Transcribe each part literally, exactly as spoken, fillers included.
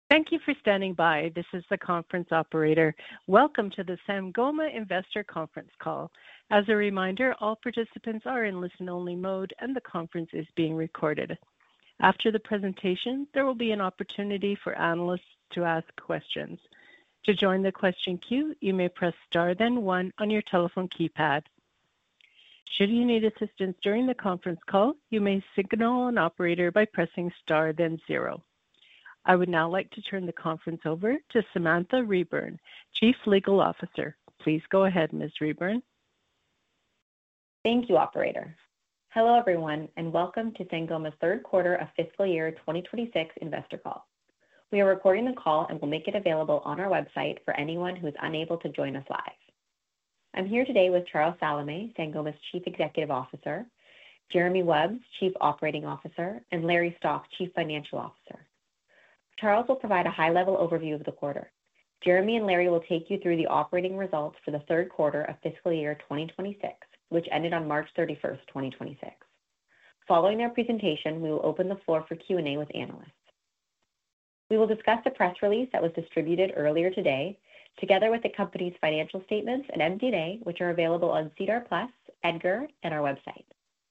Thank you for standing by. This is the conference operator. Welcome to the Sangoma Investor Conference Call. As a reminder, all participants are in listen-only mode, and the conference is being recorded. After the presentation, there will be an opportunity for analysts to ask questions. To join the question queue, you may press star then one on your telephone keypad. Should you need assistance during the conference call, you may signal an operator by pressing star then zero. I would now like to turn the conference over to Samantha Reburn, Chief Legal Officer. Please go ahead, Miz Reburn. Thank you, operator. Hello, everyone, and welcome to Sangoma's third quarter of fiscal year twenty twenty-six investor call. We are recording the call and will make it available on our website for anyone who is unable to join us live. I'm here today with Charles Salameh, Sangoma's Chief Executive Officer, Jeremy Wubs, Chief Operating Officer, and Larry Stock, Chief Financial Officer. Charles will provide a high-level overview of the quarter. Jeremy and Larry will take you through the operating results for the third quarter of fiscal year twenty twenty-six, which ended on March thirty-first, twenty twenty-six. Following their presentation, we will open the floor for Q and A with analysts. We will discuss the press release that was distributed earlier today, together with the company's financial statements and M D and A, which are available on SEDAR plus, EDGAR, and our website.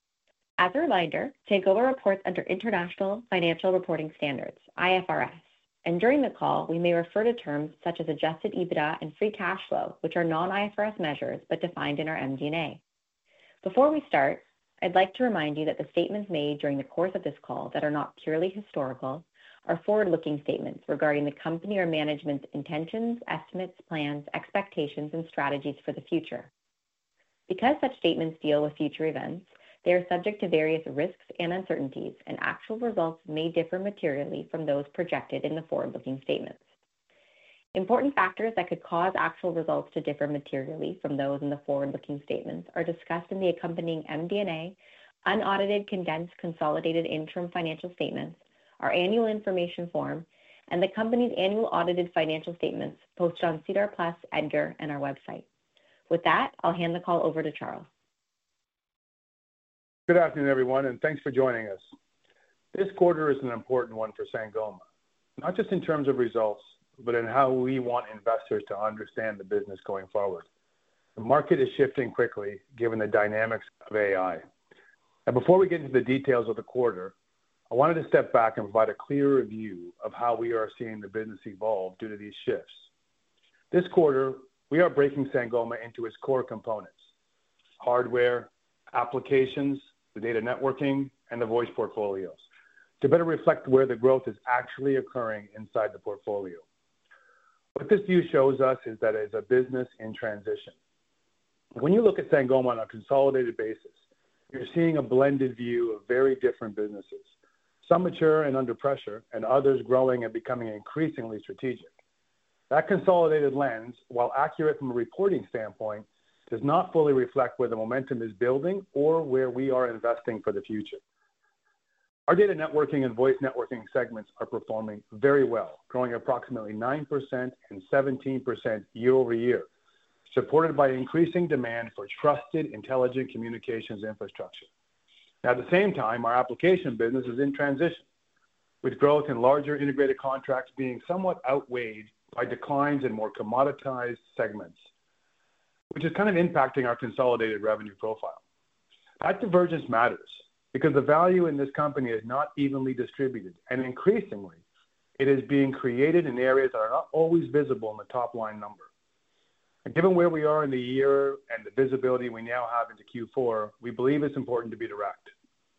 As a reminder, Sangoma reports under International Financial Reporting Standards, I F R S, and during the call, we may refer to terms such as adjusted EBITDA and free cash flow, which are non-I F R S measures but defined in our M D and A. Before we start, I'd like to remind you that the statements made during the course of this call that are not purely historical are forward-looking statements regarding the company or management's intentions, estimates, plans, expectations, and strategies for the future. Because such statements deal with future events, they are subject to various risks and uncertainties, and actual results may differ materially from those projected in the forward-looking statements. Important factors that could cause actual results to differ materially from those in the forward-looking statements are discussed in the accompanying M D and A, unaudited condensed consolidated interim financial statements, our annual information form, and the company's annual audited financial statements posted on SEDAR plus, EDGAR, and our website. With that, I'll hand the call over to Charles. Good afternoon, everyone, and thanks for joining us. This quarter is an important one for Sangoma, not just in terms of results, but in how we want investors to understand the business going forward. The market is shifting quickly given the dynamics of A I. And before we get into the details of the quarter, I wanted to step back and provide a clearer view of how we are seeing the business evolve due to these shifts. This quarter, we are breaking Sangoma into its core components: hardware, applications, the data networking, and the voice portfolios, to better reflect where the growth is actually occurring inside the portfolio. What this view shows us is that it is a business in transition. When you look at Sangoma on a consolidated basis, you're seeing a blended view of very different businesses, some mature and under pressure, and others growing and becoming increasingly strategic. That consolidated lens, while accurate from a reporting standpoint, does not fully reflect where the momentum is building or where we are investing for the future. Our data networking and voice networking segments are performing very well, growing approximately nine percent and seventeen percent year over year, supported by increasing demand for trusted, intelligent communications infrastructure. At the same time, our application business is in transition, with growth in larger integrated contracts being somewhat outweighed by declines in more commoditized segments, which is kind of impacting our consolidated revenue profile. That divergence matters because the value in this company is not evenly distributed, and increasingly, it is being created in areas that are not always visible in the top line number. And given where we are in the year and the visibility we now have into Q four, we believe it's important to be direct.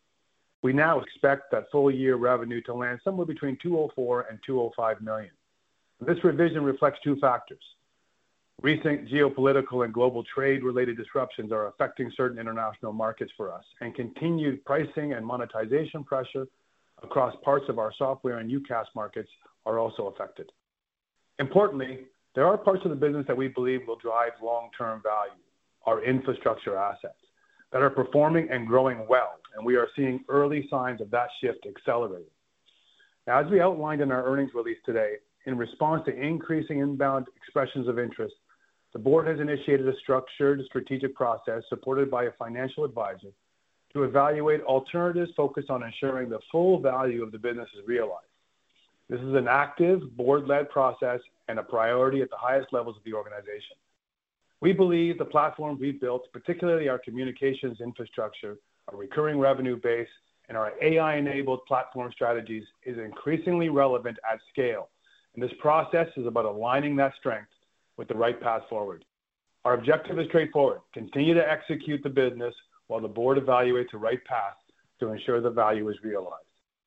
We now expect that full year revenue to land somewhere between two hundred four and two hundred five million. This revision reflects two factors. Recent geopolitical and global trade-related disruptions are affecting certain international markets for us, and continued pricing and monetization pressure across parts of our software and U C A S markets are also affected. Importantly, there are parts of the business that we believe will drive long-term value, our infrastructure assets, that are performing and growing well, and we are seeing early signs of that shift accelerating. Now, as we outlined in our earnings release today, in response to increasing inbound expressions of interest, the board has initiated a structured strategic process supported by a financial advisor to evaluate alternatives focused on ensuring the full value of the business is realized. This is an active, board-led process and a priority at the highest levels of the organization. We believe the platform we've built, particularly our communications infrastructure, our recurring revenue base, and our A I-enabled platform strategies is increasingly relevant at scale. And this process is about aligning that strength with the right path forward. Our objective is straightforward: continue to execute the business while the board evaluates the right path to ensure the value is realized.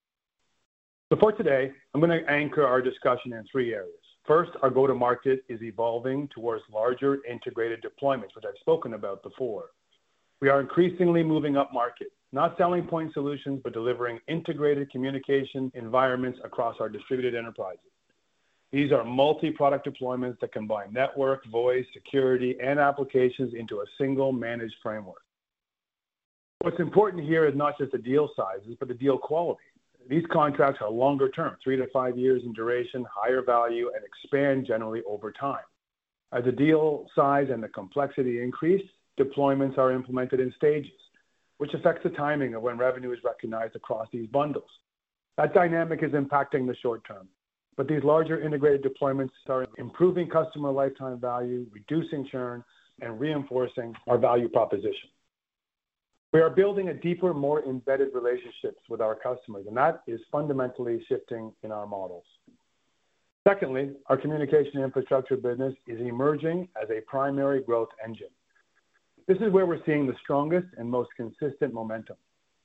So for today, I'm going to anchor our discussion in three areas. First, our go-to-market is evolving towards larger integrated deployments, which I've spoken about before. We are increasingly moving up market, not selling point solutions, but delivering integrated communication environments across our distributed enterprises. These are multi-product deployments that combine network, voice, security, and applications into a single managed framework. What's important here is not just the deal sizes, but the deal quality. These contracts are longer term, three to five years in duration, higher value, and expand generally over time. As the deal size and the complexity increase, deployments are implemented in stages, which affects the timing of when revenue is recognized across these bundles. That dynamic is impacting the short term, but these larger integrated deployments are improving customer lifetime value, reducing churn, and reinforcing our value proposition. We are building a deeper, more embedded relationships with our customers, and that is fundamentally shifting in our models. Secondly, our communication infrastructure business is emerging as a primary growth engine. This is where we're seeing the strongest and most consistent momentum.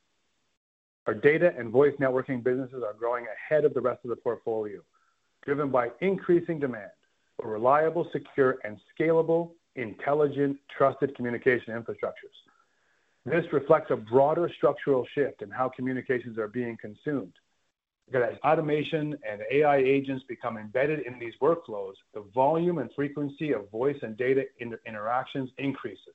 Our data and voice networking businesses are growing ahead of the rest of the portfolio, driven by increasing demand for reliable, secure, and scalable, intelligent, trusted communication infrastructures. This reflects a broader structural shift in how communications are being consumed. Because as automation and A I agents become embedded in these workflows, the volume and frequency of voice and data inter- interactions increases.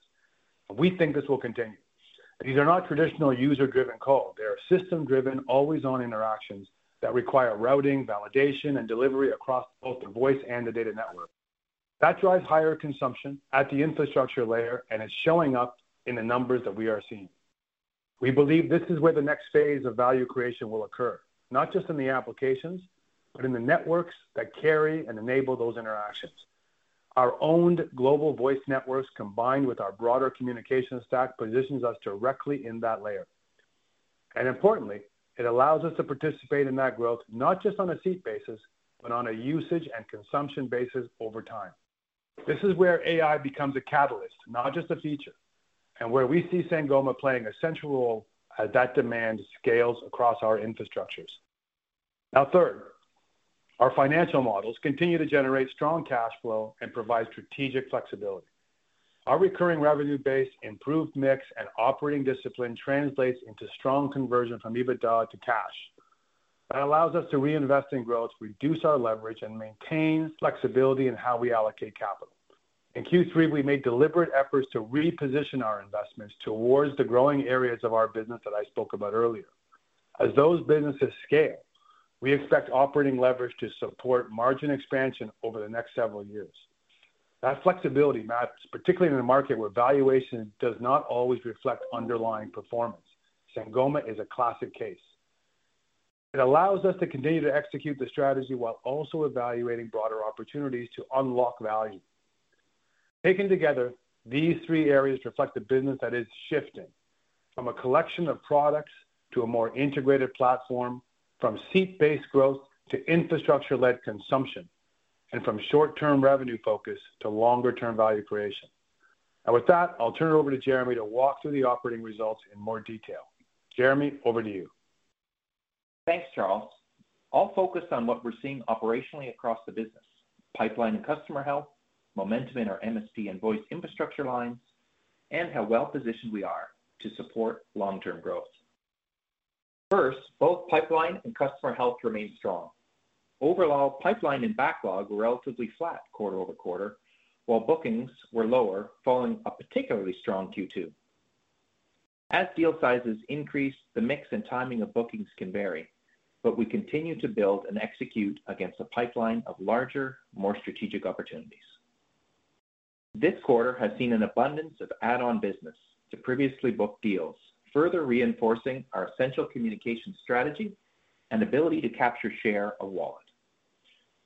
We think this will continue. These are not traditional user-driven calls. They are system-driven, always-on interactions that require routing, validation, and delivery across both the voice and the data network. That drives higher consumption at the infrastructure layer, and it's showing up in the numbers that we are seeing. We believe this is where the next phase of value creation will occur, not just in the applications, but in the networks that carry and enable those interactions. Our owned global voice networks combined with our broader communication stack positions us directly in that layer. And importantly, it allows us to participate in that growth, not just on a seat basis, but on a usage and consumption basis over time. This is where A I becomes a catalyst, not just a feature, and where we see Sangoma playing a central role as that demand scales across our infrastructures. Now, third, our financial models continue to generate strong cash flow and provide strategic flexibility. Our recurring revenue base, improved mix, and operating discipline translates into strong conversion from EBITDA to cash. That allows us to reinvest in growth, reduce our leverage, and maintain flexibility in how we allocate capital. In Q three, we made deliberate efforts to reposition our investments towards the growing areas of our business that I spoke about earlier. As those businesses scale, we expect operating leverage to support margin expansion over the next several years. That flexibility matters, particularly in a market where valuation does not always reflect underlying performance. Sangoma is a classic case. It allows us to continue to execute the strategy while also evaluating broader opportunities to unlock value. Taken together, these three areas reflect a business that is shifting from a collection of products to a more integrated platform, from seat-based growth to infrastructure-led consumption, and from short-term revenue focus to longer-term value creation. Now with that, I'll turn it over to Jeremy to walk through the operating results in more detail. Jeremy, over to you. Thanks, Charles. I'll focus on what we're seeing operationally across the business: pipeline and customer health, momentum in our M S P and voice infrastructure lines, and how well-positioned we are to support long-term growth. First, both pipeline and customer health remain strong. Overall, pipeline and backlog were relatively flat quarter over quarter, while bookings were lower, following a particularly strong Q two. As deal sizes increase, the mix and timing of bookings can vary, but we continue to build and execute against a pipeline of larger, more strategic opportunities. This quarter has seen an abundance of add-on business to previously booked deals, further reinforcing our essential communication strategy and ability to capture share of wallet.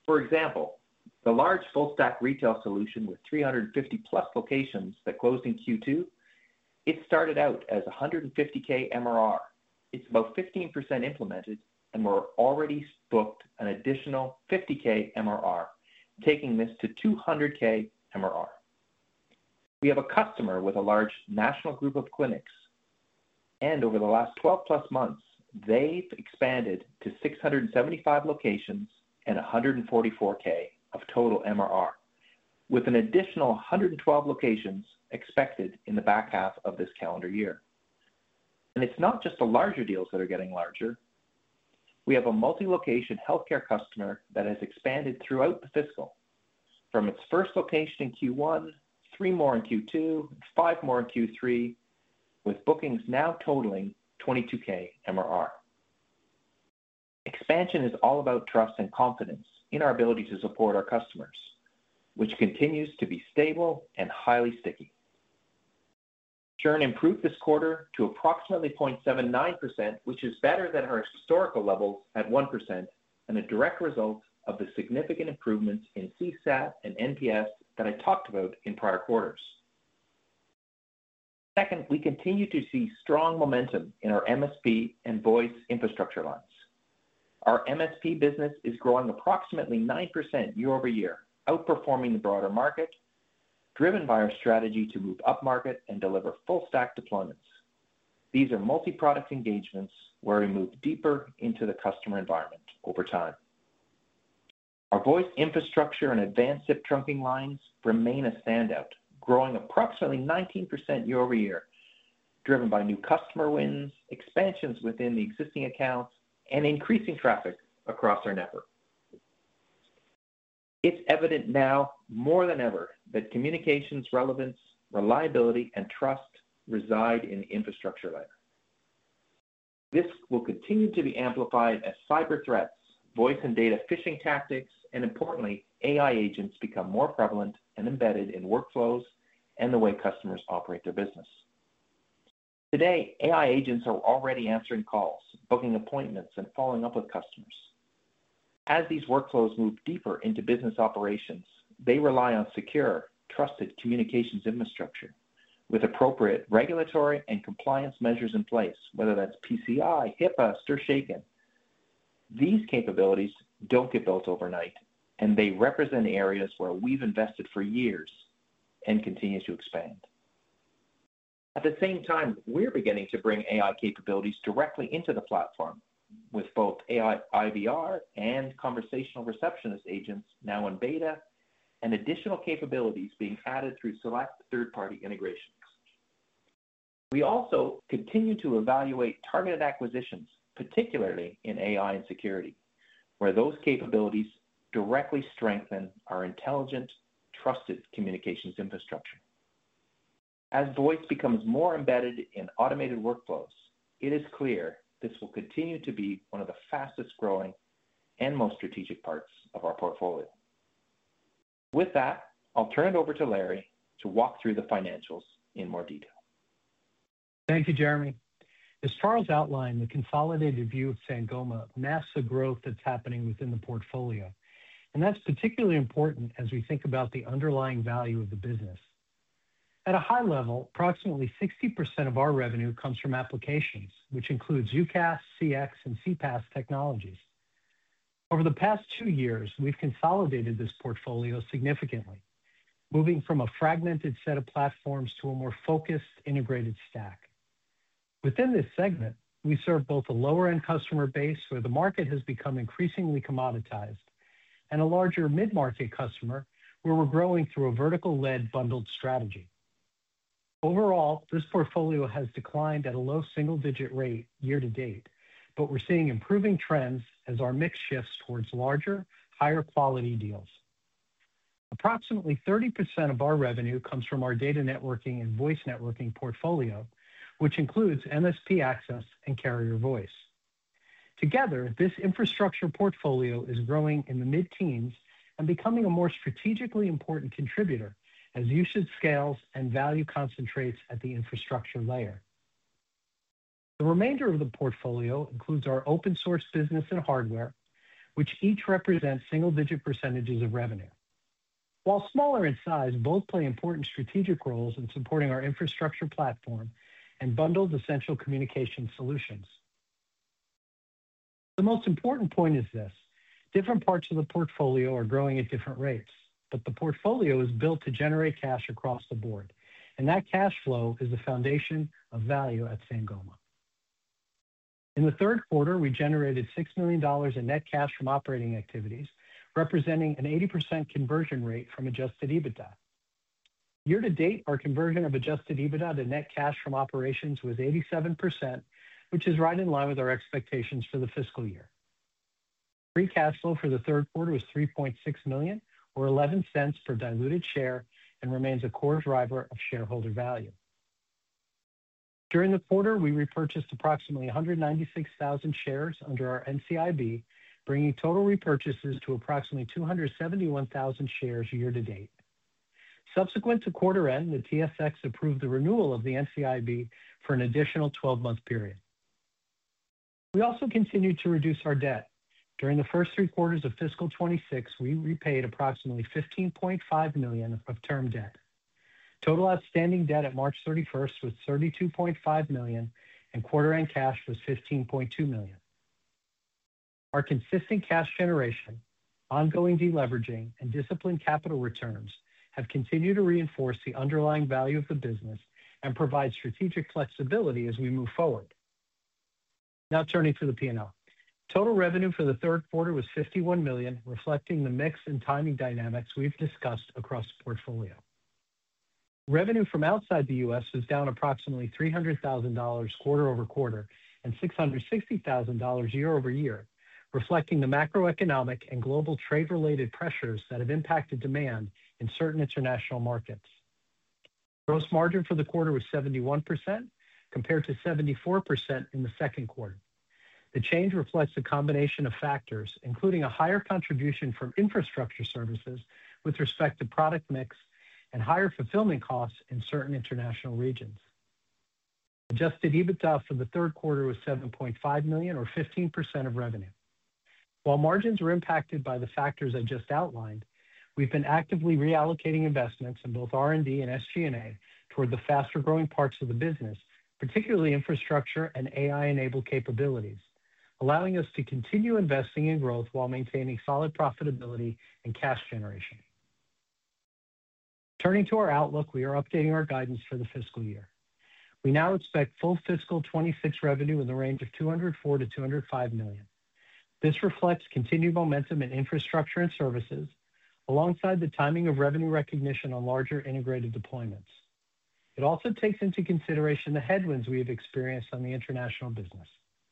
For example, the large full-stack retail solution with three hundred fifty plus locations that closed in Q two, it started out as one hundred fifty K M R R. It's about fifteen percent implemented, and we're already booked an additional fifty K M R R, taking this to two hundred K M R R. We have a customer with a large national group of clinics, and over the last twelve plus months, they've expanded to six hundred seventy-five locations and one hundred forty-four K of total M R R, with an additional one hundred twelve locations expected in the back half of this calendar year. And it's not just the larger deals that are getting larger. We have a multi-location healthcare customer that has expanded throughout the fiscal, from its first location in Q one, three more in Q two, five more in Q three, with bookings now totaling twenty-two K M R R. Expansion is all about trust and confidence in our ability to support our customers, which continues to be stable and highly sticky. Churn improved this quarter to approximately zero point seven nine percent, which is better than our historical levels at one percent, and a direct result of the significant improvements in C SAT and N P S that I talked about in prior quarters. Second, we continue to see strong momentum in our M S P and voice infrastructure lines. Our M S P business is growing approximately nine percent year over year, outperforming the broader market, driven by our strategy to move upmarket and deliver full-stack deployments. These are multi-product engagements where we move deeper into the customer environment over time. Our voice infrastructure and advanced S I P trunking lines remain a standout, growing approximately nineteen percent year over year, driven by new customer wins, expansions within the existing accounts, and increasing traffic across our network. It's evident now more than ever that communications relevance, reliability, and trust reside in the infrastructure layer. This will continue to be amplified as cyber threats, voice and data phishing tactics, and importantly, A I agents become more prevalent and embedded in workflows and the way customers operate their business. Today, A I agents are already answering calls, booking appointments, and following up with customers. As these workflows move deeper into business operations, they rely on secure, trusted communications infrastructure with appropriate regulatory and compliance measures in place, whether that's P C I, HIPAA, STIR/SHAKEN. These capabilities don't get built overnight, and they represent areas where we've invested for years and continue to expand. At the same time, we're beginning to bring A I capabilities directly into the platform, with both A I I V R and conversational receptionist agents now in beta, and additional capabilities being added through select third-party integrations. We also continue to evaluate targeted acquisitions, particularly in A I and security, where those capabilities directly strengthen our intelligent, trusted communications infrastructure. As voice becomes more embedded in automated workflows, it is clear this will continue to be one of the fastest growing and most strategic parts of our portfolio. With that, I'll turn it over to Larry to walk through the financials in more detail. Thank you, Jeremy. As Charles outlined, the consolidated view of Sangoma masks the growth that's happening within the portfolio, and that's particularly important as we think about the underlying value of the business. At a high level, approximately sixty percent of our revenue comes from applications, which includes UCaaS, C X, and C PaaS technologies. Over the past two years, we've consolidated this portfolio significantly, moving from a fragmented set of platforms to a more focused, integrated stack. Within this segment, we serve both a lower-end customer base where the market has become increasingly commoditized, and a larger mid-market customer where we're growing through a vertical-led bundled strategy. Overall, this portfolio has declined at a low single-digit rate year to date, but we're seeing improving trends as our mix shifts towards larger, higher quality deals. Approximately thirty percent of our revenue comes from our data networking and voice networking portfolio, which includes M S P access and carrier voice. Together, this infrastructure portfolio is growing in the mid-teens and becoming a more strategically important contributor as usage scales and value concentrates at the infrastructure layer. The remainder of the portfolio includes our open source business and hardware, which each represent single-digit percentages of revenue. While smaller in size, both play important strategic roles in supporting our infrastructure platform and bundled essential communication solutions. The most important point is this: different parts of the portfolio are growing at different rates, but the portfolio is built to generate cash across the board, and that cash flow is the foundation of value at Sangoma. In the third quarter, we generated six million dollars in net cash from operating activities, representing an eighty percent conversion rate from adjusted EBITDA. Year to date, our conversion of adjusted EBITDA to net cash from operations was eighty-seven percent, which is right in line with our expectations for the fiscal year. Free cash flow for the third quarter was three point six million dollars, or eleven cents per diluted share, and remains a core driver of shareholder value. During the quarter, we repurchased approximately one hundred ninety-six thousand shares under our N C I B, bringing total repurchases to approximately two hundred seventy-one thousand shares year to date. Subsequent to quarter end, the T S X approved the renewal of the N C I B for an additional twelve-month period. We also continued to reduce our debt. During the first three quarters of fiscal twenty-six, we repaid approximately fifteen point five million dollars of term debt. Total outstanding debt at March thirty-first was thirty-two point five million dollars, and quarter-end cash was fifteen point two million dollars. Our consistent cash generation, ongoing deleveraging, and disciplined capital returns have continued to reinforce the underlying value of the business and provide strategic flexibility as we move forward. Now turning to the P and L. Total revenue for the third quarter was fifty-one million dollars, reflecting the mix and timing dynamics we've discussed across the portfolio. Revenue from outside the U S was down approximately three hundred thousand dollars quarter over quarter and six hundred sixty thousand dollars year over year, reflecting the macroeconomic and global trade-related pressures that have impacted demand in certain international markets. Gross margin for the quarter was seventy-one percent, compared to seventy-four percent in the second quarter. The change reflects a combination of factors, including a higher contribution from infrastructure services with respect to product mix and higher fulfillment costs in certain international regions. Adjusted EBITDA for the third quarter was seven point five million dollars, or fifteen percent of revenue. While margins were impacted by the factors I just outlined, we've been actively reallocating investments in both R and D and S G and A toward the faster-growing parts of the business, particularly infrastructure and A I-enabled capabilities, allowing us to continue investing in growth while maintaining solid profitability and cash generation. Turning to our outlook, we are updating our guidance for the fiscal year. We now expect full fiscal twenty-six revenue in the range of two hundred four to two hundred five million. This reflects continued momentum in infrastructure and services, alongside the timing of revenue recognition on larger integrated deployments. It also takes into consideration the headwinds we have experienced on the international business.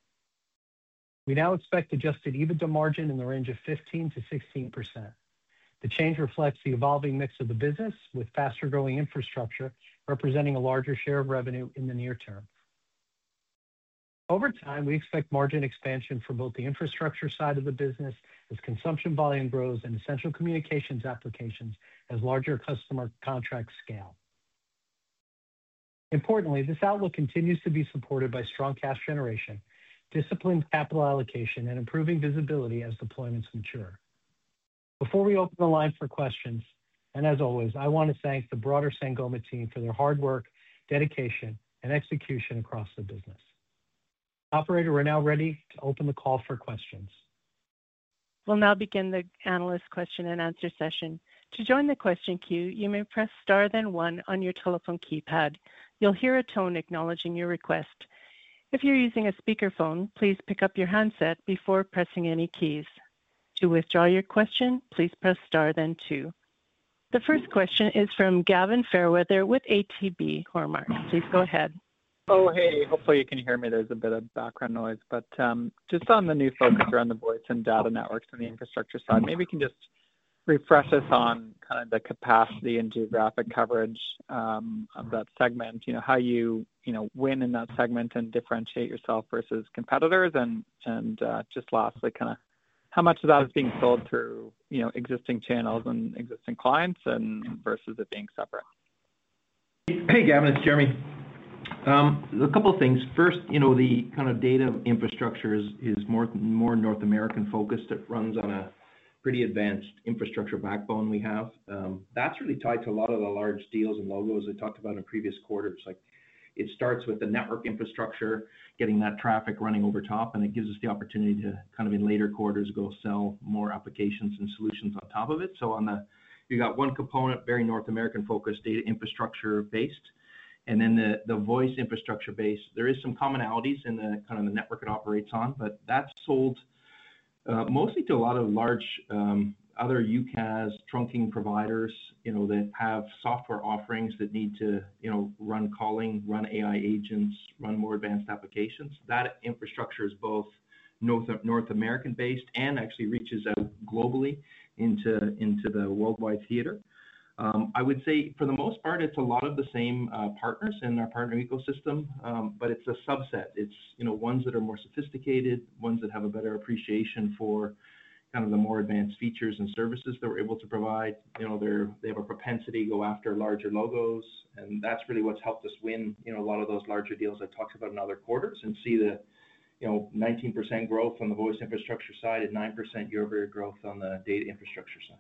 We now expect adjusted EBITDA margin in the range of fifteen to sixteen percent. The change reflects the evolving mix of the business, with faster-growing infrastructure representing a larger share of revenue in the near term. Over time, we expect margin expansion for both the infrastructure side of the business as consumption volume grows and essential communications applications as larger customer contracts scale. Importantly, this outlook continues to be supported by strong cash generation, disciplined capital allocation, and improving visibility as deployments mature. Before we open the line for questions, and as always, I want to thank the broader Sangoma team for their hard work, dedication, and execution across the business. Operator, we're now ready to open the call for questions. We'll now begin the analyst question and answer session. To join the question queue, you may press star then one on your telephone keypad. You'll hear a tone acknowledging your request. If you're using a speakerphone, please pick up your handset before pressing any keys. To withdraw your question, please press star then two. The first question is from Gavin Fairweather with A T B Cormark. Please go ahead. Oh, hey, hopefully you can hear me. There's a bit of background noise, but um, just on the new focus around the voice and data networks and the infrastructure side, maybe you can just refresh us on kind of the capacity and geographic coverage um, of that segment, you know, how you, you know, win in that segment and differentiate yourself versus competitors, and, and uh, just lastly, kind of how much of that is being sold through, you know, existing channels and existing clients and versus it being separate? Hey, Gavin, it's Jeremy. Um, a couple of things. First, you know, the kind of data infrastructure is, is more more North American focused. It runs on a pretty advanced infrastructure backbone we have. Um, that's really tied to a lot of the large deals and logos I talked about in previous quarters. Like, it starts with the network infrastructure, getting that traffic running over top, and it gives us the opportunity to kind of in later quarters go sell more applications and solutions on top of it. So on the, you got one component, very North American focused, data infrastructure based. And then the, the voice infrastructure base, there is some commonalities in the kind of the network it operates on, but that's sold uh, mostly to a lot of large um, other U C A S trunking providers, you know, that have software offerings that need to, you know, run calling, run A I agents, run more advanced applications. That infrastructure is both North North American based and actually reaches out globally into into the worldwide theater. Um, I would say for the most part, it's a lot of the same uh, partners in our partner ecosystem, um, but it's a subset. It's, you know, ones that are more sophisticated, ones that have a better appreciation for kind of the more advanced features and services that we're able to provide. You know, they're, they have a propensity to go after larger logos, and that's really what's helped us win, you know, a lot of those larger deals I talked about in other quarters, and see the, you know, nineteen percent growth on the voice infrastructure side and nine percent year-over-year growth on the data infrastructure side.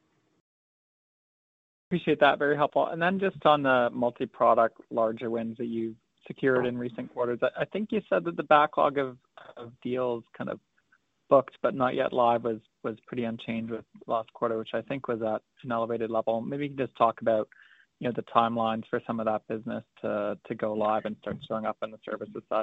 Appreciate that. Very helpful. And then just on the multi-product larger wins that you've secured in recent quarters, I think you said that the backlog of, of deals kind of booked but not yet live was, was pretty unchanged with last quarter, which I think was at an elevated level. Maybe you can just talk about, you know, the timelines for some of that business to, to go live and start showing up in the services side.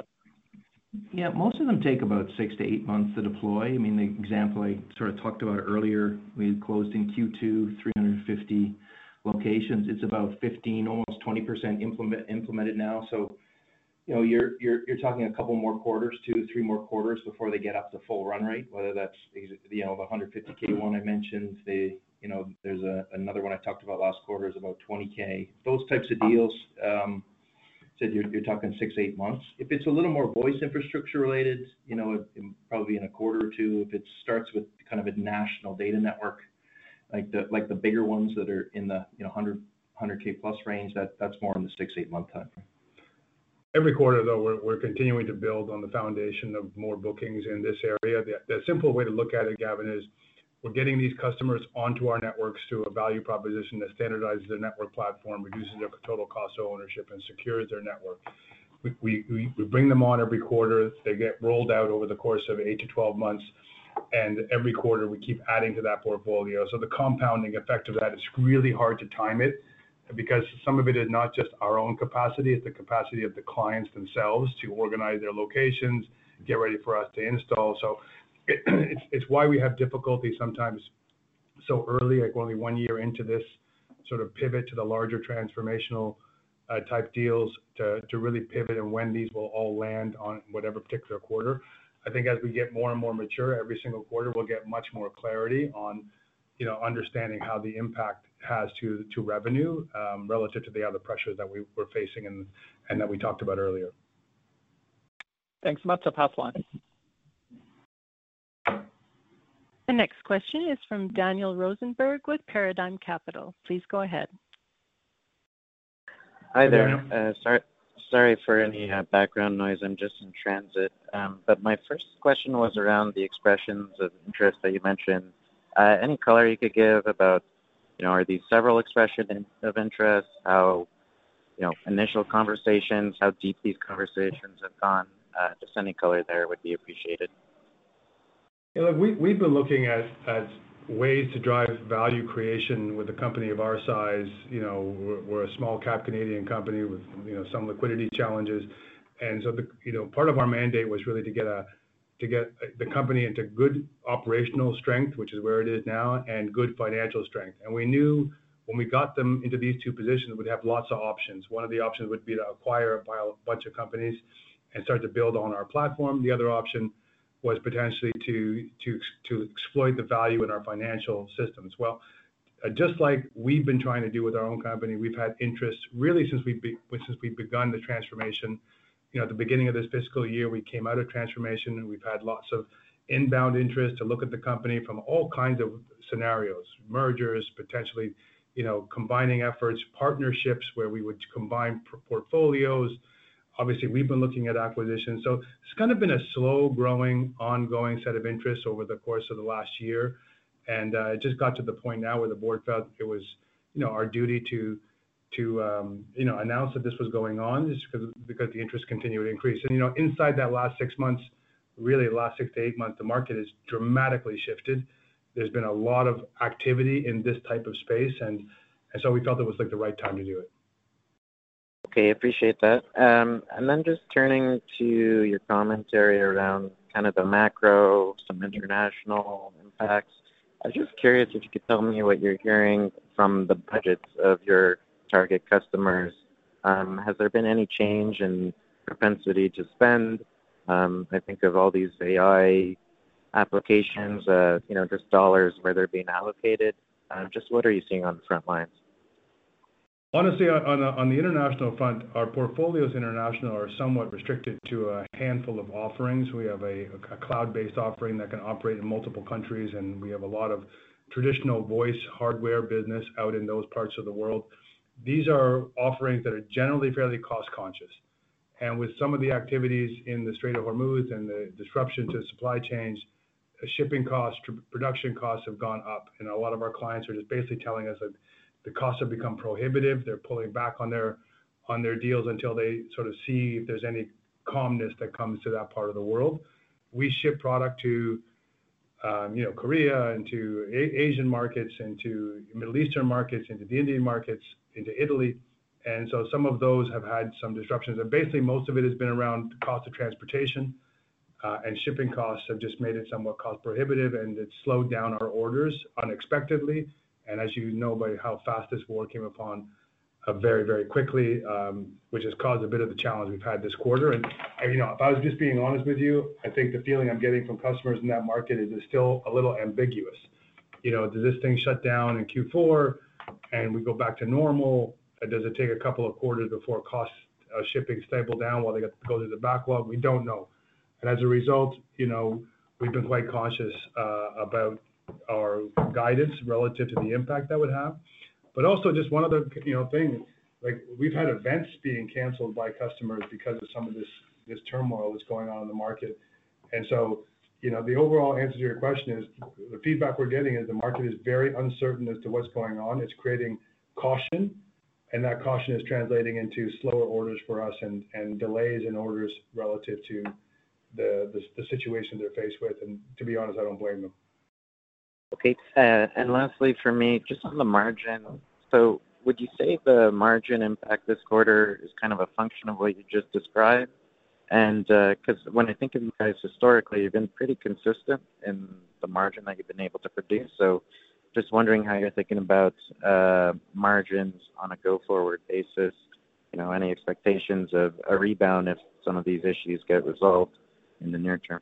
Yeah, most of them take about six to eight months to deploy. I mean, the example I sort of talked about earlier, we closed in Q two, three hundred fifty locations. It's about fifteen, almost twenty percent implement, implemented now. So, you know, you're you're you're talking a couple more quarters, two, three more quarters before they get up to full run rate. Whether that's, you know, the one hundred fifty K one I mentioned, the, you know, there's a another one I talked about last quarter is about twenty K. Those types of deals, um, said you're you're talking six, eight months. If it's a little more voice infrastructure related, you know, it, it probably in a quarter or two. If it starts with kind of a national data network, like the like the bigger ones that are in the, you know, one hundred K plus range, that that's more in the six eight month time frame. Every quarter, though, we're we're continuing to build on the foundation of more bookings in this area. The, the simple way to look at it, Gavin, is we're getting these customers onto our networks through a value proposition that standardizes their network platform, reduces their total cost of ownership, and secures their network. We we we, we bring them on every quarter. They get rolled out over the course of eight to twelve months. And every quarter we keep adding to that portfolio. So the compounding effect of that is really hard to time it, because some of it is not just our own capacity, it's the capacity of the clients themselves to organize their locations, get ready for us to install. So it, it's, it's why we have difficulty sometimes so early, like only one year into this sort of pivot to the larger transformational uh, type deals, to, to really pivot and when these will all land on whatever particular quarter. I think as we get more and more mature, every single quarter, we'll get much more clarity on, you know, understanding how the impact has to to revenue um, relative to the other pressures that we were facing and and that we talked about earlier. Thanks so much. I'll pass the line. The next question is from Daniel Rosenberg with Paradigm Capital. Please go ahead. Hi there. Uh, sorry. Sorry for any uh, background noise. I'm just in transit. Um, but my first question was around the expressions of interest that you mentioned. Uh, any color you could give about, you know, are these several expressions of interest? How, you know, initial conversations, how deep these conversations have gone? Uh, just any color there would be appreciated. Yeah, look, we, we've been looking at, at ways to drive value creation with a company of our size. You know, we're, we're a small cap Canadian company with, you know, some liquidity challenges. And so, the, you know, part of our mandate was really to get a, to get the company into good operational strength, which is where it is now, and good financial strength. And we knew when we got them into these two positions, we'd have lots of options. One of the options would be to acquire a bunch of companies and start to build on our platform. The other option was potentially to to to exploit the value in our financial systems. Well, uh, just like we've been trying to do with our own company, we've had interest really since we be, since we've begun the transformation. You know, at the beginning of this fiscal year, we came out of transformation, and we've had lots of inbound interest to look at the company from all kinds of scenarios, mergers, potentially, you know, combining efforts, partnerships where we would combine portfolios, Obviously, we've been looking at acquisitions. So it's kind of been a slow-growing, ongoing set of interests over the course of the last year. And uh, it just got to the point now where the board felt it was, you know, our duty to, to um, you know, announce that this was going on, just because because the interest continued to increase. And you know, inside that last six months, really the last six to eight months, the market has dramatically shifted. There's been a lot of activity in this type of space, and and so we felt it was like the right time to do it. Okay, appreciate that. Um, and then just turning to your commentary around kind of the macro, some international impacts. I was just curious if you could tell me what you're hearing from the budgets of your target customers. Um, has there been any change in propensity to spend? Um, I think of all these A I applications, uh, you know, just dollars where they're being allocated. Uh, just what are you seeing on the front lines? Honestly, on, on the international front, our portfolios international are somewhat restricted to a handful of offerings. We have a, a cloud-based offering that can operate in multiple countries, and we have a lot of traditional voice hardware business out in those parts of the world. These are offerings that are generally fairly cost-conscious. And with some of the activities in the Strait of Hormuz and the disruption to supply chains, shipping costs, production costs have gone up. And a lot of our clients are just basically telling us that the costs have become prohibitive. They're pulling back on their on their deals until they sort of see if there's any calmness that comes to that part of the world. We ship product to um, you know, Korea, into A- Asian markets, into Middle Eastern markets, into the Indian markets, into Italy. And so some of those have had some disruptions. And basically most of it has been around the cost of transportation, uh, and shipping costs have just made it somewhat cost prohibitive, and it's slowed down our orders unexpectedly. And as you know by how fast this war came upon, uh, very, very quickly, um, which has caused a bit of the challenge we've had this quarter. And, and, you know, if I was just being honest with you, I think the feeling I'm getting from customers in that market is it's still a little ambiguous. You know, does this thing shut down in Q four and we go back to normal? Uh, does it take a couple of quarters before costs of shipping stable down while they get, go through the backlog? We don't know. And as a result, you know, we've been quite cautious uh, about our guidance relative to the impact that would have. But also just one other, you know, thing, like we've had events being canceled by customers because of some of this, this turmoil that's going on in the market. And so, you know, the overall answer to your question is the feedback we're getting is the market is very uncertain as to what's going on. It's creating caution, and that caution is translating into slower orders for us and, and delays in orders relative to the, the, the situation they're faced with. And to be honest, I don't blame them. Okay, uh, and lastly for me, just on the margin, so would you say the margin impact this quarter is kind of a function of what you just described? And because uh, when I think of you guys historically, you've been pretty consistent in the margin that you've been able to produce. So just wondering how you're thinking about uh, margins on a go-forward basis, you know, any expectations of a rebound if some of these issues get resolved in the near term?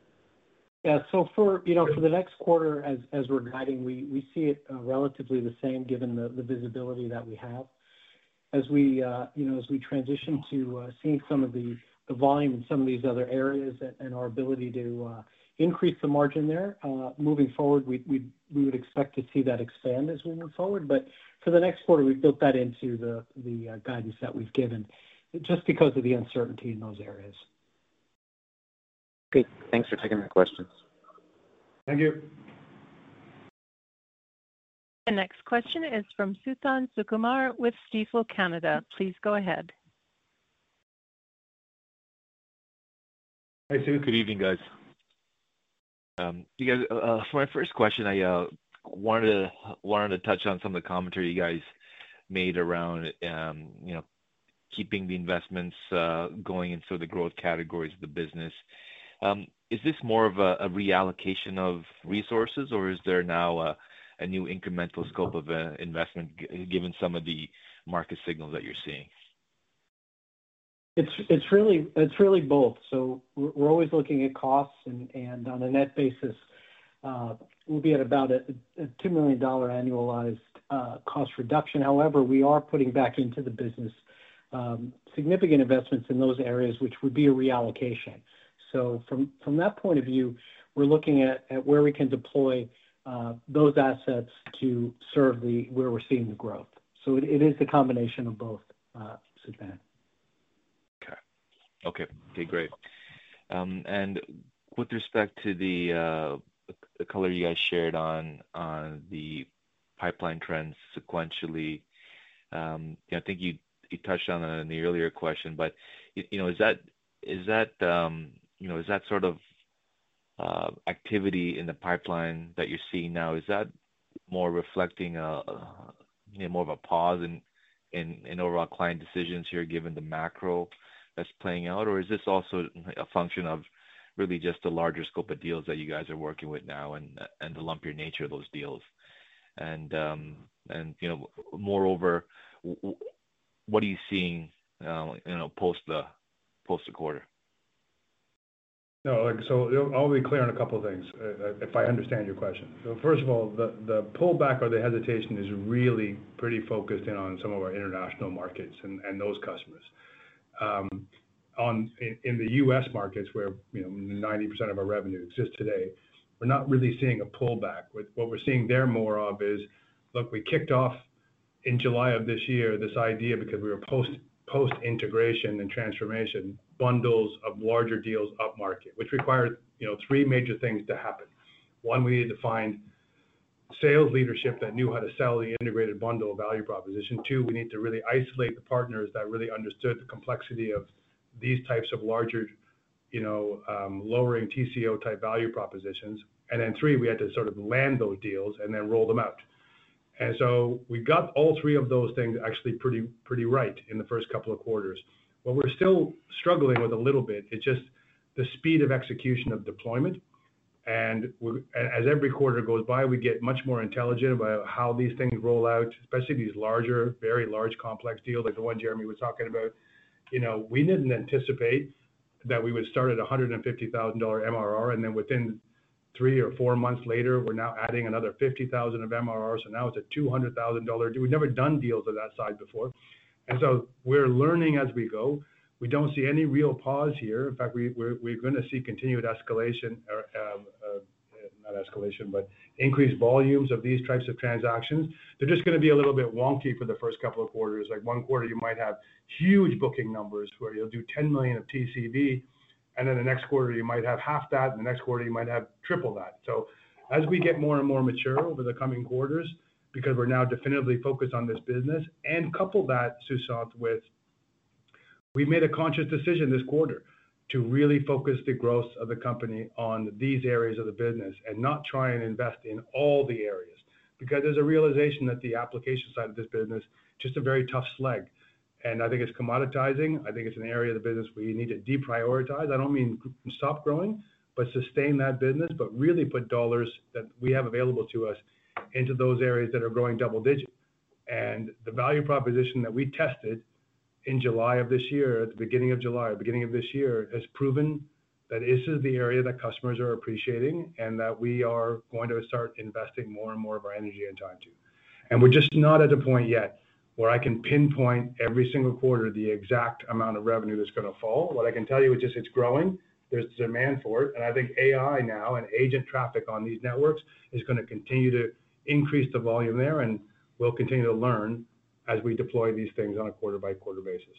Yeah, so for, you know, for the next quarter, as as we're guiding, we we see it uh, relatively the same given the, the visibility that we have. As we, uh, you know, as we transition to uh, seeing some of the, the volume in some of these other areas and, and our ability to uh, increase the margin there, uh, moving forward, we, we we would expect to see that expand as we move forward. But for the next quarter, we've built that into the, the uh, guidance that we've given, just because of the uncertainty in those areas. Okay, thanks for taking my questions. Thank you. The next question is from Suthan Sukumar with Stifel Canada. Please go ahead. Hi, Sue. Good evening, guys. Um, you guys, uh, for my first question, I uh, wanted to wanted to touch on some of the commentary you guys made around, um, you know, keeping the investments uh, going into the growth categories of the business. Um, is this more of a, a reallocation of resources, or is there now a, a new incremental scope of uh, investment g- given some of the market signals that you're seeing? It's it's really it's really both. So we're, we're always looking at costs, and, and on a net basis, uh, we'll be at about a, a two million dollars annualized uh, cost reduction. However, we are putting back into the business um, significant investments in those areas, which would be a reallocation. So from, from that point of view, we're looking at, at where we can deploy uh, those assets to serve the where we're seeing the growth. So it, it is the combination of both, uh, Suthan. Okay. Okay. Okay, great. Um, and with respect to the uh, the color you guys shared on on the pipeline trends sequentially, um, you know, I think you you touched on it in the earlier question, but you, you know, is that is that um, you know is that sort of uh, activity in the pipeline that you're seeing now, is that more reflecting a, a you know, more of a pause in, in in overall client decisions here, given the macro that's playing out, or is this also a function of really just the larger scope of deals that you guys are working with now, and and the lumpier nature of those deals, and um, and you know, moreover, w- what are you seeing, uh, you know, post the post the quarter? No, like, so I'll be clear on a couple of things, uh, if I understand your question. So first of all, the, the pullback or the hesitation is really pretty focused in on some of our international markets and, and those customers. Um, on in, in the U S markets, where you know ninety percent of our revenue exists today, we're not really seeing a pullback. What, what we're seeing there more of is, look, we kicked off in July of this year this idea because we were post post integration and transformation, bundles of larger deals up market, which required you know three major things to happen. One, we needed to find sales leadership that knew how to sell the integrated bundle value proposition. Two, we need to really isolate the partners that really understood the complexity of these types of larger, you know, um, lowering T C O type value propositions. And then three, we had to sort of land those deals and then roll them out. And so we got all three of those things actually pretty pretty right in the first couple of quarters. What we're still struggling with a little bit is just the speed of execution of deployment. And we, as every quarter goes by, we get much more intelligent about how these things roll out, especially these larger, very large, complex deals like the one Jeremy was talking about. You know, we didn't anticipate that we would start at one hundred fifty thousand dollars M R R, and then within three or four months later, we're now adding another fifty thousand dollars of M R R, so now it's a two hundred thousand dollars deal. We've never done deals of that size before. And so we're learning as we go. We don't see any real pause here. In fact, we, we're, we're going to see continued escalation, or, um, uh, not escalation, but increased volumes of these types of transactions. They're just going to be a little bit wonky for the first couple of quarters. Like one quarter, you might have huge booking numbers where you'll do ten million of T C V, and then the next quarter you might have half that, and the next quarter you might have triple that. So as we get more and more mature over the coming quarters, because we're now definitively focused on this business, and couple that, Sushant, with we made a conscious decision this quarter to really focus the growth of the company on these areas of the business and not try and invest in all the areas, because there's a realization that the application side of this business is just a very tough slug. And I think it's commoditizing. I think it's an area of the business we need to deprioritize. I don't mean stop growing, but sustain that business, but really put dollars that we have available to us into those areas that are growing double digit. And the value proposition that we tested in July of this year, at the beginning of July, beginning of this year, has proven that this is the area that customers are appreciating and that we are going to start investing more and more of our energy and time to. And we're just not at a point yet where I can pinpoint every single quarter the exact amount of revenue that's going to fall. What I can tell you is just it's growing. There's demand for it. And I think A I now and agent traffic on these networks is going to continue to increase the volume there, and we'll continue to learn as we deploy these things on a quarter by quarter basis.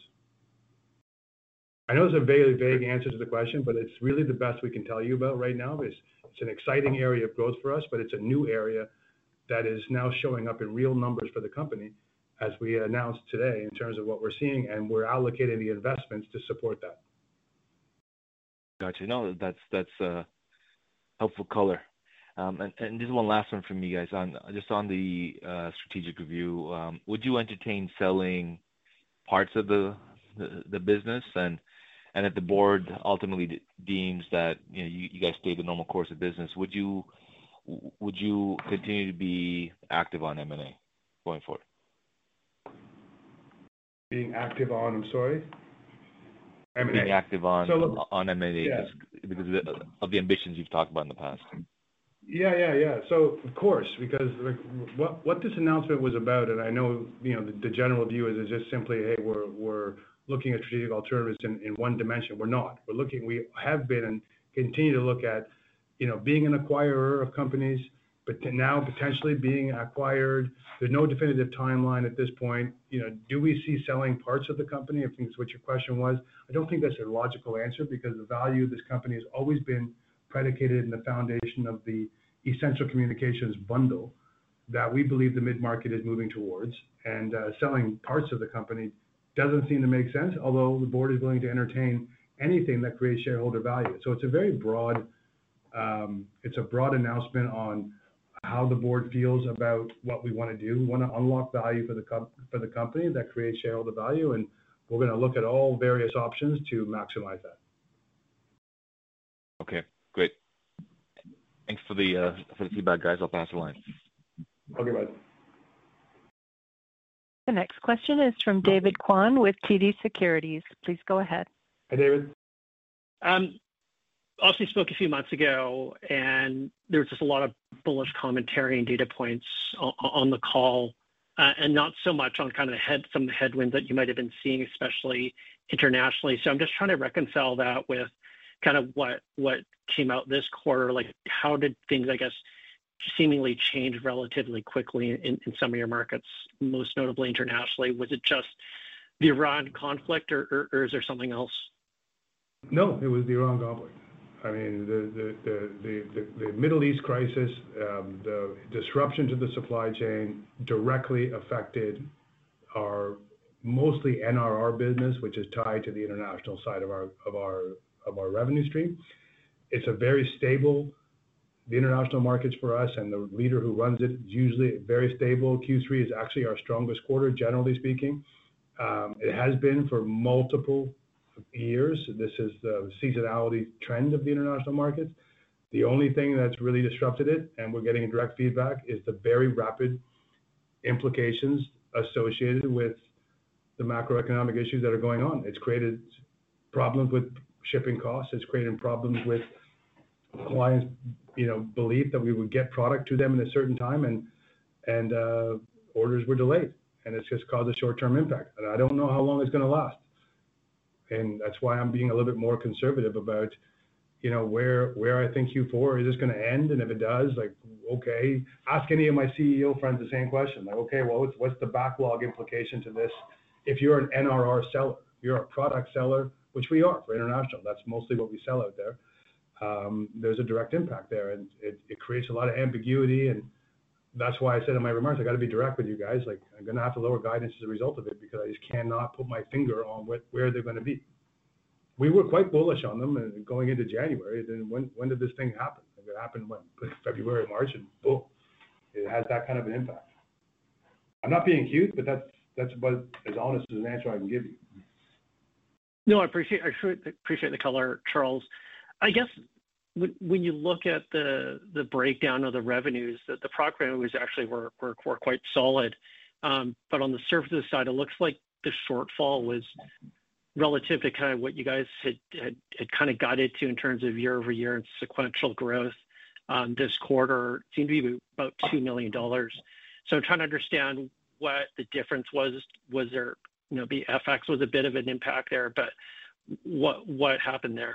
I know it's a very vague answer to the question, but it's really the best we can tell you about right now. It's, it's an exciting area of growth for us, but it's a new area that is now showing up in real numbers for the company, as we announced today, in terms of what we're seeing, and we're allocating the investments to support that. Gotcha. No, that's that's uh, helpful color. Um, and, and just one last one from you guys on just on the uh, strategic review. Um, would you entertain selling parts of the, the the business, and and if the board ultimately deems that you know you, you guys stay the normal course of business, would you would you continue to be active on M and A going forward? Being active on, I'm sorry? M and A. Being active on so look, on M and A yeah. because of the, of the ambitions you've talked about in the past. Yeah, yeah, yeah. So of course, because like what what this announcement was about, and I know you know the, the general view is is just simply, hey, we're we're looking at strategic alternatives in, in one dimension. We're not. We're looking. We have been and continue to look at, you know, being an acquirer of companies, but now potentially being acquired. There's no definitive timeline at this point. You know, do we see selling parts of the company? I think that's what your question was. I don't think that's a logical answer because the value of this company has always been predicated in the foundation of the essential communications bundle that we believe the mid-market is moving towards. And uh, selling parts of the company doesn't seem to make sense, although the board is willing to entertain anything that creates shareholder value. So it's a very broad, um, it's a broad announcement on how the board feels about what we want to do. We want to unlock value for the com- for the company that creates shareholder value, and we're going to look at all various options to maximize that. Okay, great. Thanks for the uh, for the feedback, guys. I'll pass the line. Okay, bud. The next question is from David Kwan with T D Securities. Please go ahead. Hi, David. Um, obviously spoke a few months ago, and there was just a lot of bullish commentary and data points on, on the call, uh, and not so much on kind of the head, some of the headwinds that you might have been seeing, especially internationally. So I'm just trying to reconcile that with kind of what what came out this quarter. Like, how did things, I guess, seemingly change relatively quickly in, in some of your markets, most notably internationally? Was it just the Iran conflict, or, or, or is there something else? No, it was the Iran conflict. I mean, the the the the, the, the Middle East crisis, um, the disruption to the supply chain directly affected our mostly N R R business, which is tied to the international side of our of our of our revenue stream. It's a very stable, the international markets for us, and the leader who runs it is usually very stable. Q three is actually our strongest quarter, generally speaking. Um, it has been for multiple years. This is the seasonality trend of the international markets. The only thing that's really disrupted it, and we're getting direct feedback, is the very rapid implications associated with the macroeconomic issues that are going on. It's created problems with shipping costs. It's created problems with clients, you know, belief that we would get product to them in a certain time, and and uh, orders were delayed, and it's just caused a short-term impact. And I don't know how long it's going to last. And that's why I'm being a little bit more conservative about, you know, where where I think Q four is just going to end. And if it does, like, okay, ask any of my C E O friends the same question. Like, okay, well, what's, what's the backlog implication to this? If you're an N R R seller, you're a product seller, which we are for international. That's mostly what we sell out there. Um, there's a direct impact there, and it, it creates a lot of ambiguity. And that's why I said in my remarks, I got to be direct with you guys. Like, I'm going to have to lower guidance as a result of it because I just cannot put my finger on what, where they're going to be. We were quite bullish on them and going into January. Then when when did this thing happen? Like, it happened when February, March, and boom, it has that kind of an impact. I'm not being cute, but that's that's about as honest as an answer I can give you. No, I appreciate I appreciate the color, Charles. I guess when, when you look at the the breakdown of the revenues, the, the product revenues actually were, were, were quite solid. Um, but on the services side, it looks like the shortfall was relative to kind of what you guys had, had, had kind of guided to in terms of year over year and sequential growth. Um, this quarter seemed to be about two million dollars. So I'm trying to understand what the difference was. Was there, you know, the F X was a bit of an impact there, but what what happened there?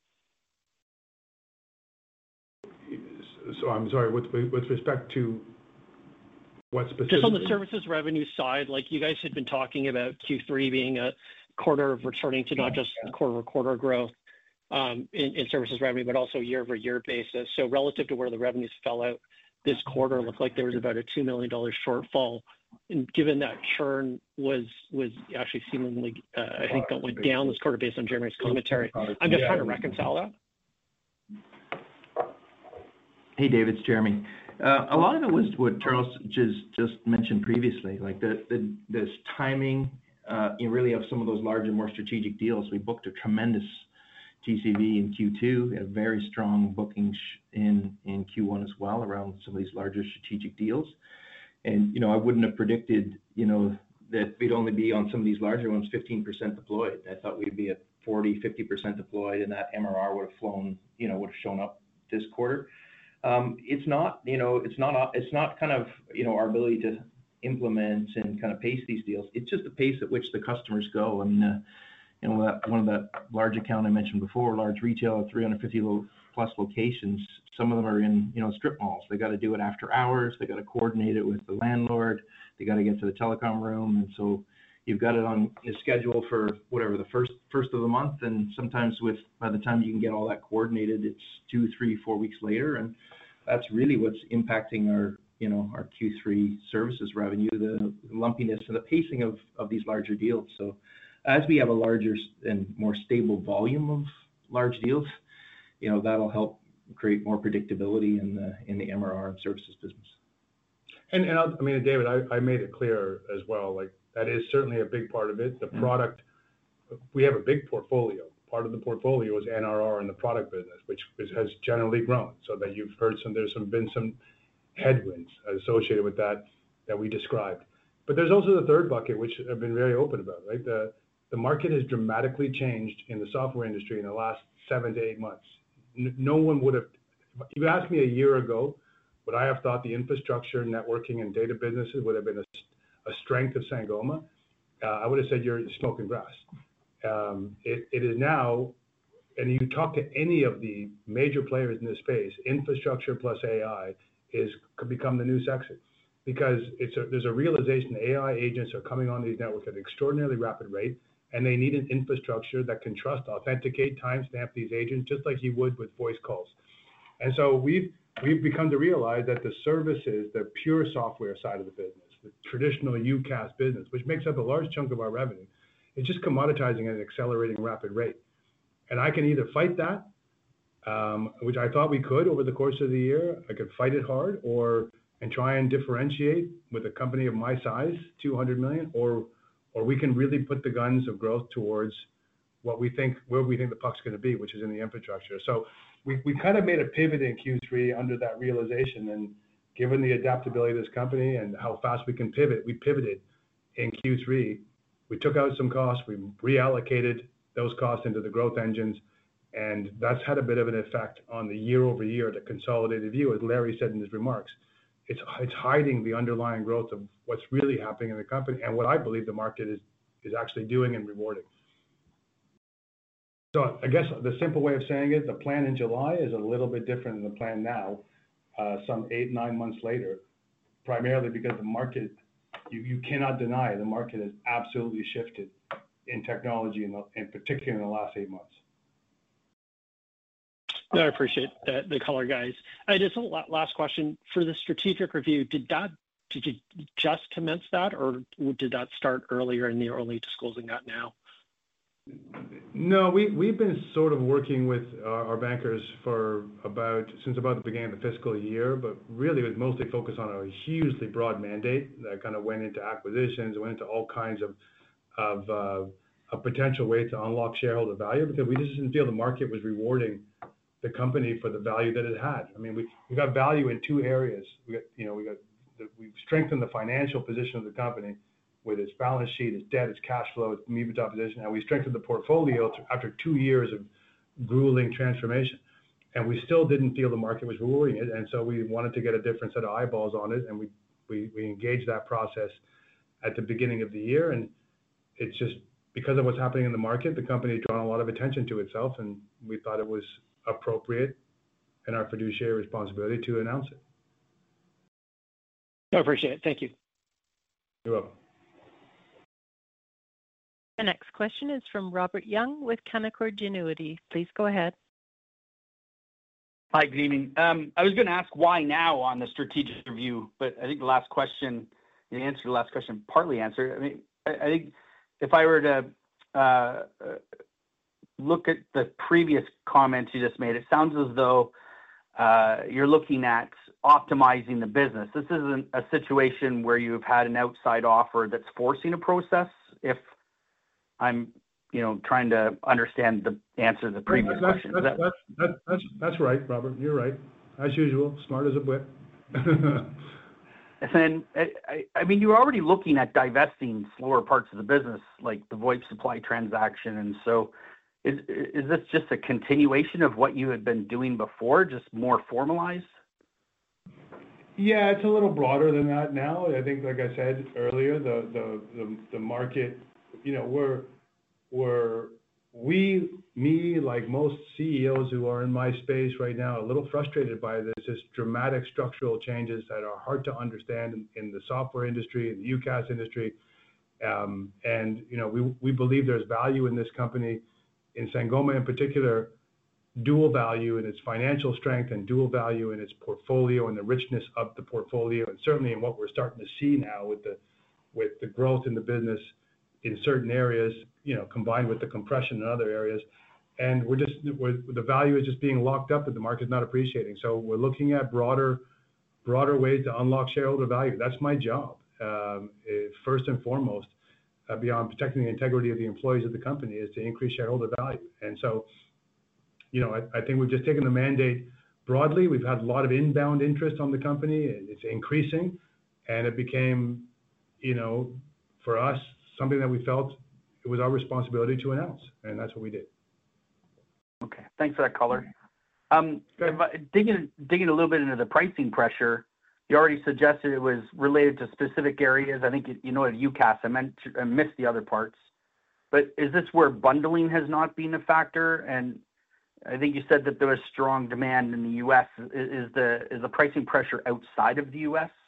So I'm sorry, with with respect to what specifically? Just on the services revenue side, like you guys had been talking about Q three being a quarter of returning to not just quarter-over-quarter growth um, in, in services revenue, but also year-over-year basis. So relative to where the revenues fell out this quarter, it looked like there was about a two million dollars shortfall. And given that churn was was actually seemingly, uh, I think that went down this quarter based on Jeremy's commentary. I'm just trying to reconcile that. Hey, David, it's Jeremy. Uh, a lot of it was what Charles just just mentioned previously, like the, the this timing, uh, you know, really of some of those larger, more strategic deals. We booked a tremendous T C V in Q two. We had very strong bookings in in Q one as well around some of these larger strategic deals. And you know, I wouldn't have predicted, you know, that we'd only be on some of these larger ones fifteen percent deployed. I thought we'd be at forty, fifty percent deployed, and that M R R would have flown, you know, would have shown up this quarter. Um, it's not, you know, it's not, it's not kind of, you know, our ability to implement and kind of pace these deals. It's just the pace at which the customers go. I mean, uh, you know, that one of that large account I mentioned before, large retail, three hundred fifty plus locations. Some of them are in, you know, strip malls. They got to do it after hours. They got to coordinate it with the landlord. They got to get to the telecom room, and so you've got it on a schedule for whatever the first first of the month, and sometimes with by the time you can get all that coordinated, it's two, three, four weeks later, and that's really what's impacting our, you know, our Q three services revenue, the lumpiness and the pacing of of these larger deals. So as we have a larger and more stable volume of large deals, you know, that'll help create more predictability in the in the M R R and services business. And, and I'll, I mean, David, I, I made it clear as well, like that is certainly a big part of it. The mm-hmm. product, we have a big portfolio. Part of the portfolio is N R R in the product business, which is, has generally grown. So that you've heard some, there's some, been some headwinds associated with that that we described. But there's also the third bucket, which I've been very open about, right? The, the market has dramatically changed in the software industry in the last seven to eight months. N- no one would have, if you asked me a year ago, would I have thought the infrastructure, networking, and data businesses would have been a, a strength of Sangoma? Uh, I would have said you're smoking grass. Um, it, it is now, and you talk to any of the major players in this space, infrastructure plus A I is could become the new sexy, because it's a, there's a realization A I agents are coming on these networks at an extraordinarily rapid rate, and they need an infrastructure that can trust, authenticate, timestamp these agents just like you would with voice calls. And so we've we've become to realize that the services, the pure software side of the business, the traditional UCaaS business, which makes up a large chunk of our revenue, is just commoditizing at an accelerating rapid rate. And I can either fight that, um, which I thought we could over the course of the year. I could fight it hard, or and try and differentiate with a company of my size, two hundred million, or or we can really put the guns of growth towards what we think, where we think the puck's going to be, which is in the infrastructure. So we we kind of made a pivot in Q three under that realization, and given the adaptability of this company and how fast we can pivot, we pivoted in Q three. We took out some costs, we reallocated those costs into the growth engines, and that's had a bit of an effect on the year over year, the consolidated view, as Larry said in his remarks. It's it's hiding the underlying growth of what's really happening in the company and what I believe the market is is actually doing and rewarding. So I guess the simple way of saying it, the plan in July is a little bit different than the plan now, uh, some eight, nine months later, primarily because the market, you, you cannot deny the market has absolutely shifted in technology, in, the, in particular in the last eight months. No, I appreciate that, the color, guys. I just, last question, for the strategic review, did that, did you just commence that, or did that start earlier and you're only disclosing that now? No, we, we've been sort of working with our, our bankers for about, since about the beginning of the fiscal year, but really it was mostly focused on a hugely broad mandate that kind of went into acquisitions, went into all kinds of, of, uh, of potential ways to unlock shareholder value, because we just didn't feel the market was rewarding the company for the value that it had. I mean, we, we got value in two areas. We got, you know, we got, the, we've strengthened the financial position of the company with its balance sheet, its debt, its cash flow, its EBITDA position, and we strengthened the portfolio to, after two years of grueling transformation. And we still didn't feel the market was rewarding it, and so we wanted to get a different set of eyeballs on it, and we, we, we engaged that process at the beginning of the year, and it's just, because of what's happening in the market, the company has drawn a lot of attention to itself, and we thought it was appropriate and our fiduciary responsibility to announce it. I appreciate it. Thank you. You're welcome. The next question is from Robert Young with Canaccord Genuity. Please go ahead. Hi, good evening. Um, I was going to ask why now on the strategic review, but I think the last question, the answer to the last question partly answered. I mean, I, I think if I were to uh, look at the previous comments you just made, it sounds as though uh, you're looking at optimizing the business. This isn't a situation where you've had an outside offer that's forcing a process. If I'm, you know, trying to understand the answer to the previous that's, question. That's, that... that's, that's, that's, that's right, Robert. You're right. As usual, smart as a whip. And then, I, I mean, you're already looking at divesting slower parts of the business, like the VoIP Supply transaction. And so is is this just a continuation of what you had been doing before, just more formalized? Yeah, it's a little broader than that now. I think, like I said earlier, the the the, the market, you know, we're we're we, me, like most C E Os who are in my space right now, a little frustrated by this, this dramatic structural changes that are hard to understand in, in the software industry, in the UCaaS industry. Um, and, you know, we, we believe there's value in this company, in Sangoma in particular, dual value in its financial strength and dual value in its portfolio and the richness of the portfolio, and certainly in what we're starting to see now with the with the growth in the business in certain areas, you know, combined with the compression in other areas. And we're just, we're, the value is just being locked up that the market's not appreciating. So we're looking at broader, broader ways to unlock shareholder value. That's my job, um, eh, first and foremost, uh, beyond protecting the integrity of the employees of the company, is to increase shareholder value. And so, you know, I, I think we've just taken the mandate broadly. We've had a lot of inbound interest on the company. It's increasing, and it became, you know, for us, something that we felt it was our responsibility to announce, and that's what we did. Okay, thanks for that color. Um, if I, digging digging a little bit into the pricing pressure, you already suggested it was related to specific areas. I think you, you know at UCaaS. I meant to, I missed the other parts, but is this where bundling has not been a factor? And I think you said that there was strong demand in the U S. Is, is the is the pricing pressure outside of the U S?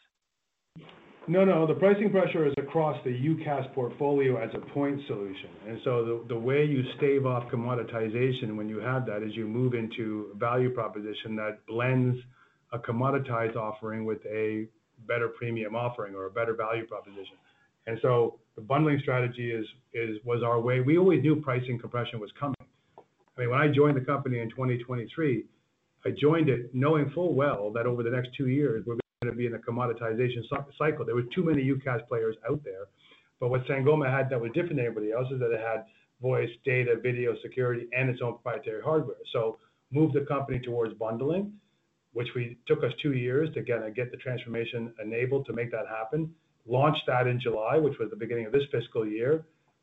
No, no, the pricing pressure is across the UCaaS portfolio as a point solution. And so the, the way you stave off commoditization when you have that is you move into a value proposition that blends a commoditized offering with a better premium offering or a better value proposition. And so the bundling strategy is, is was our way. We always knew pricing compression was coming. I mean, when I joined the company in twenty twenty-three, I joined it knowing full well that over the next two years, we're going to be in a commoditization cycle. There were too many UCaaS players out there. But what Sangoma had that was different than everybody else is that it had voice, data, video, security, and its own proprietary hardware. So moved the company towards bundling, which we took us two years to get, get the transformation enabled to make that happen. Launched that in July, which was the beginning of this fiscal year.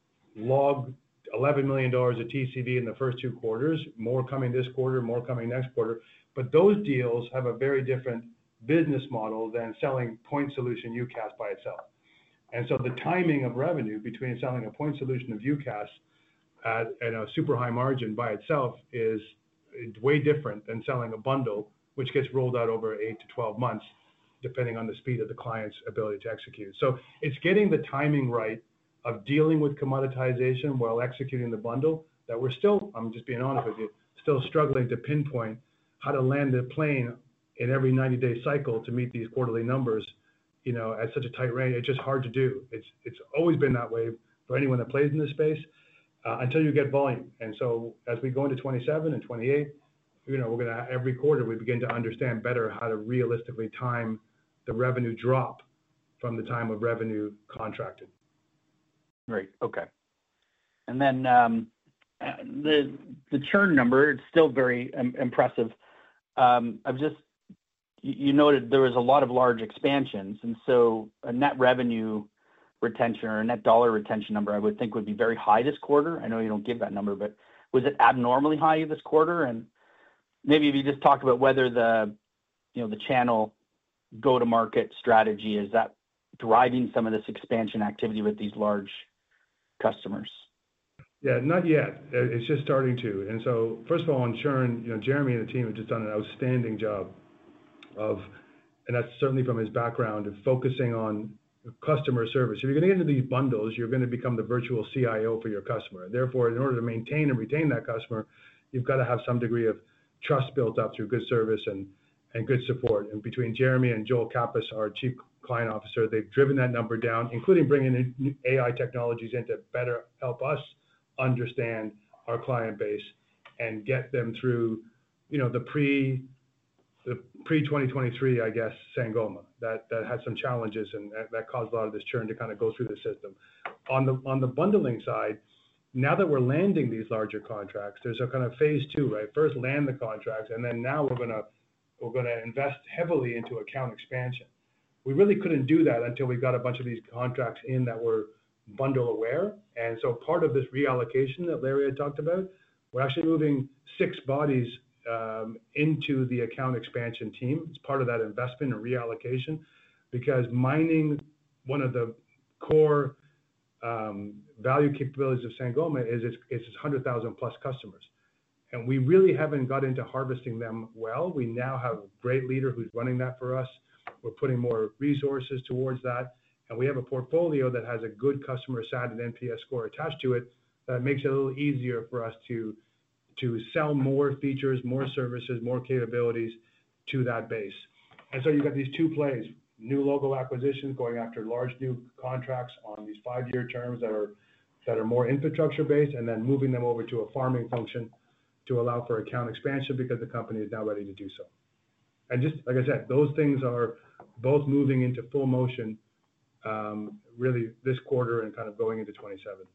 Logged eleven million dollars of T C V in the first two quarters, more coming this quarter, more coming next quarter. But those deals have a very different business model than selling point solution UCaaS by itself. And so the timing of revenue between selling a point solution of UCaaS at, at a super high margin by itself is way different than selling a bundle, which gets rolled out over eight to twelve months, depending on the speed of the client's ability to execute. So it's getting the timing right of dealing with commoditization while executing the bundle that we're still, I'm just being honest with you, still struggling to pinpoint how to land the plane in every ninety day cycle to meet these quarterly numbers, you know, at such a tight range. It's just hard to do. It's it's always been that way for anyone that plays in this space uh, until you get volume. And so as we go into twenty-seven and twenty-eight, you know, we're gonna, every quarter we begin to understand better how to realistically time the revenue drop from the time of revenue contracted. Right. Okay. And then um, the the churn number, it's still very um, impressive. Um, I've just you noted there was a lot of large expansions, and so a net revenue retention or a net dollar retention number I would think would be very high this quarter. I know you don't give that number, but was it abnormally high this quarter? And maybe if you just talk about whether the, you know, the channel go-to-market strategy, is that driving some of this expansion activity with these large customers? Yeah, not yet. It's just starting to. And so first of all, on churn, you know, Jeremy and the team have just done an outstanding job of, and that's certainly from his background, of focusing on customer service. If you're going to get into these bundles, you're going to become the virtual C I O for your customer. Therefore, in order to maintain and retain that customer, you've got to have some degree of trust built up through good service and, and good support. And between Jeremy and Joel Kappas, our Chief Client Officer, they've driven that number down, including bringing in A I technologies in to better help us understand our client base and get them through, you know, the pre the pre twenty twenty-three, I guess, Sangoma that that had some challenges and that, that caused a lot of this churn to kind of go through the system. On the on the bundling side, now that we're landing these larger contracts, there's a kind of phase two, right? First land the contracts, and then now we're gonna we're gonna invest heavily into account expansion. We really couldn't do that until we got a bunch of these contracts in that were bundle aware. And so part of this reallocation that Larry had talked about, we're actually moving six bodies um, into the account expansion team. It's part of that investment and reallocation, because mining one of the core um, value capabilities of Sangoma is it's, it's one hundred thousand plus customers. And we really haven't got into harvesting them well. We now have a great leader who's running that for us. We're putting more resources towards that. And we have a portfolio that has a good customer sat and N P S score attached to it that makes it a little easier for us to, to sell more features, more services, more capabilities to that base. And so you've got these two plays, new logo acquisitions, going after large new contracts on these five-year terms that are, that are more infrastructure-based, and then moving them over to a farming function to allow for account expansion because the company is now ready to do so. And just like I said, those things are both moving into full motion um, really this quarter and kind of going into twenty-seven.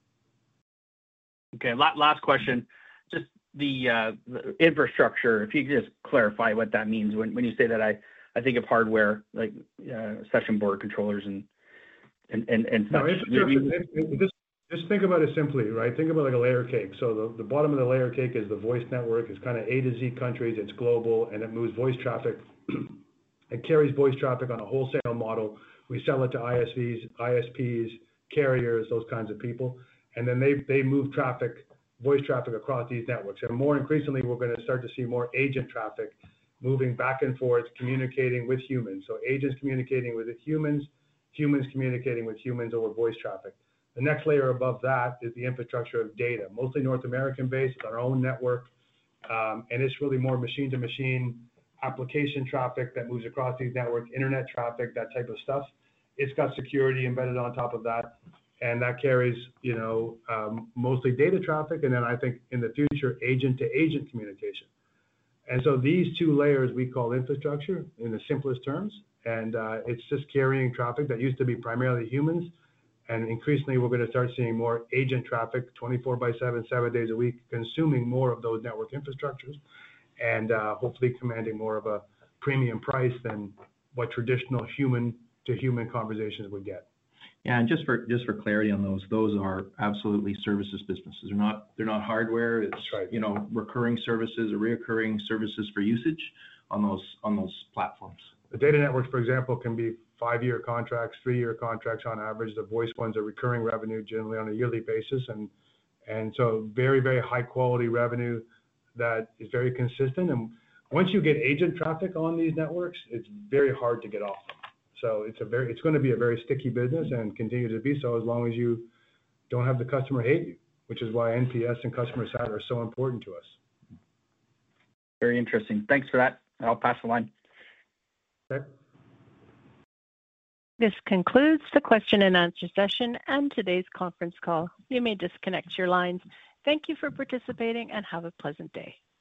Okay, last question. Just the, uh, the infrastructure, if you could just clarify what that means. When, when you say that, I, I think of hardware like uh, session board controllers and and and, and no, such. It, it, just, just think about it simply, right? Think about like a layer cake. So the, the bottom of the layer cake is the voice network. It's kind of A to Z countries. It's global, and it moves voice traffic. It carries voice traffic on a wholesale model. We sell it to I S Vs, I S Ps, carriers, those kinds of people. And then they, they move traffic, voice traffic across these networks. And more increasingly, we're going to start to see more agent traffic moving back and forth, communicating with humans. So agents communicating with humans, humans communicating with humans over voice traffic. The next layer above that is the infrastructure of data, mostly North American based, our own network. Um, and it's really more machine to machine application traffic that moves across these networks, internet traffic, that type of stuff. It's got security embedded on top of that. And that carries, you know, um, mostly data traffic. And then I think in the future, agent to agent communication. And so these two layers we call infrastructure in the simplest terms. And uh, it's just carrying traffic that used to be primarily humans. And increasingly, we're going to start seeing more agent traffic, twenty-four by seven, seven days a week, consuming more of those network infrastructures, and uh, hopefully commanding more of a premium price than what traditional human-to-human conversations would get. Yeah, and just for just for clarity on those, those are absolutely services businesses. They're not they're not hardware. It's right. you know recurring services or reoccurring services for usage on those on those platforms. The data networks, for example, can be five-year contracts, three-year contracts on average. The voice ones are recurring revenue, generally on a yearly basis, and and so very, very high-quality revenue that is very consistent. And once you get agent traffic on these networks, it's very hard to get off them. So it's a very it's going to be a very sticky business and continue to be so as long as you don't have the customer hate you, which is why N P S and customer sat are so important to us. Very interesting. Thanks for that. I'll pass the line. Okay. This concludes the question and answer session and today's conference call. You may disconnect your lines. Thank you for participating and have a pleasant day.